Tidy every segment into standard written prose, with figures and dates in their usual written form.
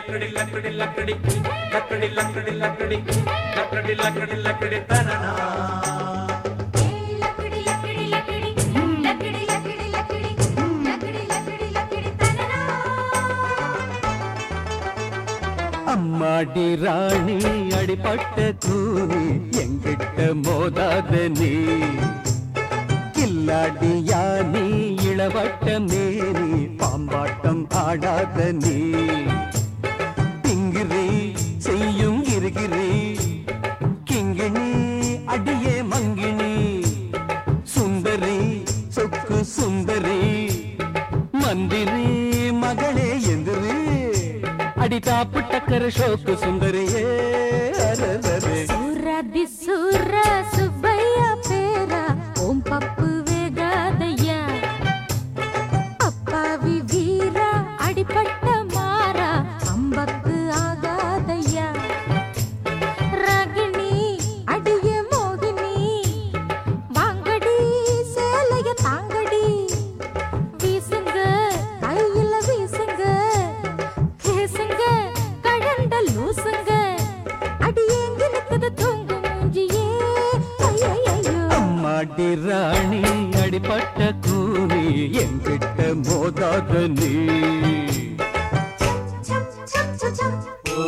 लकड़ी लकड़ी लकड़ी लकड़ी लकड़ी लकड़ी लकड़ी लकड़ी लकड़ी तनना लकड़ी लकड़ी लकड़ी लकड़ी लकड़ी लकड़ी लकड़ी लकड़ी लकड़ी तनना அம்மாடி ராணி அடிபட்ட கூனி எங்கிட்ட மோதாத நீ கில்லாடி யானி இளவட்ட மேனி பாம்பாட்டம் ஆடாத நீ திங்கிரி செய்யும் கிரிகிரி கிங்கிணி அடியே மங்கிணி சுந்தரி சொக்கு சுந்தரி மந்திரி மகளே எந்திரி அடி தாப்பு டக்கர ஷோக்கு சுந்தரியே அரரரே சூராதி சூரா சுப்பையா பேரா ஓம் பப்பு வேகாதையா அப்பாவி வீரா அடிபட்ட மாறா அம்பக்கு ஆகாதையா ராகிணி அடிய மோகினி வாங்கடி சேலைய தாங்கடி வீசுங்க கையில வீசுங்க கேசுங்க கடண்ட லூசுங்க அடியேங்க நிக்குது தூங்கு மூஞ்சியே ஐயையோ அம்மாடி ராணி அடிபட்ட கூனி எங்கிட்ட மோதாத நீ சம் சம் சம் சம்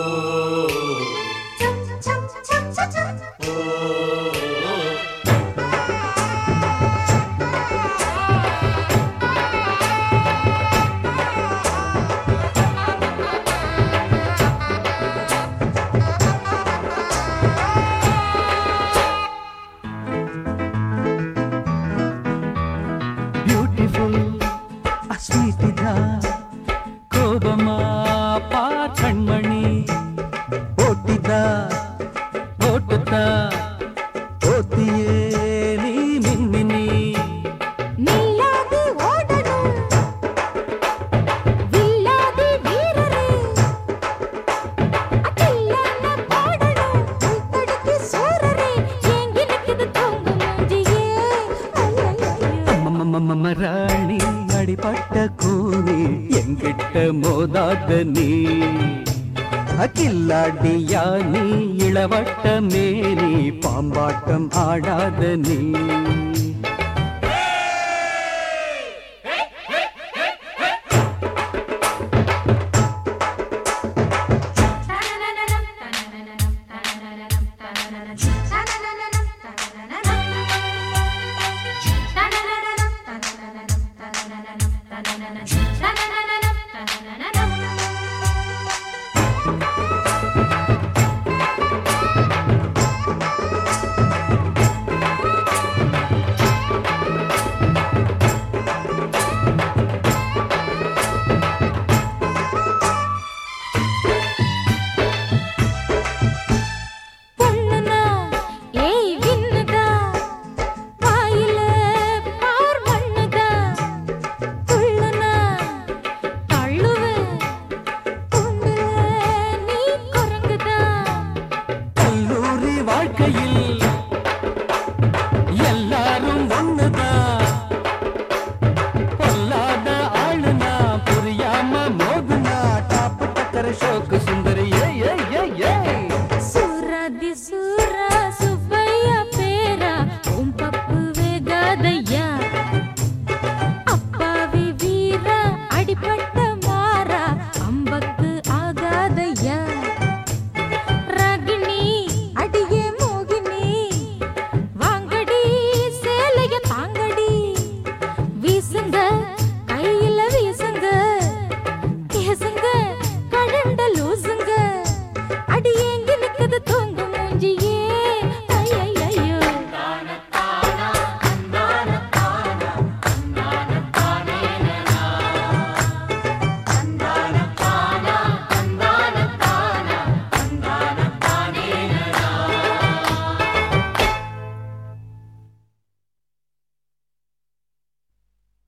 சம் சம் சம் சம் பியூட்டிஃபுல் அஸ்வீட்டிதா கோபமா பார் கண்மணி ஓட்டிதா ஓட்டுதா ஓத்தியே நீ மின்மினி நில்லாது ஓடணும் வில்லாது வீரரே அகில்லான பாடணும் உள்தடுக்கி சூரரே ஏங்கி நிக்குது தூங்கு மூஞ்சியே ஐயையோ ராணி அடிபட்ட கூனி எங்கிட்ட மோதாத நீ அகில்லாடி யானி இளவட்ட மேனி பாம்பாட்டம் ஆடாத நீ பொண்ணுனா ஏய் விண்ணுதா வாயில பார் மண்ணுதா துள்ளுனா தள்ளுவேன் பொண்ணுல நீ குரங்குதா கல்லூரி வாழ்க்கையில் எல்லாரும் ஒண்ணுதான் பொல்லாத ஆளுனா புரியாம மோதுனா டாப்பு டக்கர ஷோக்கு சுந்தரி ஏ ஏ ஏ ஏ சூராதி சூர